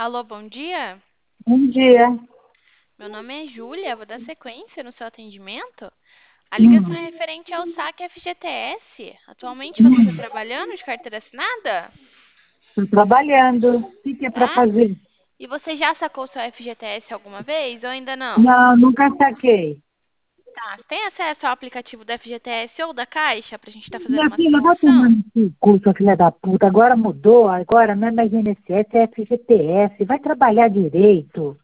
Alô, bom dia. Bom dia. Meu nome é Júlia, vou dar sequência no seu atendimento. A ligação Hum, é referente ao saque FGTS. Atualmente você está hum, trabalhando de carteira assinada? Tô trabalhando. O que é para Tá? fazer? E você já sacou seu FGTS alguma vez ou ainda não? Não, nunca saquei. Tá. Você tem acesso ao aplicativo da FGTS ou da Caixa para a gente estar fazendo Minha uma filha, vai simulação? tomando esse curso, filha da puta. Agora mudou, agora não é mais INSS, é FGTS. Vai trabalhar direito.